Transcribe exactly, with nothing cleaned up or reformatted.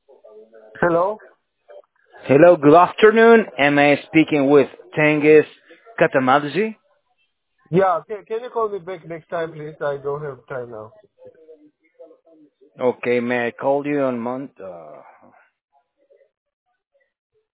Hello? Hello, good afternoon. Am I speaking with Tengiz Katamadzi? Yeah, can, can you call me back next time, please? I don't have time now. Okay, may I call you on month? Uh,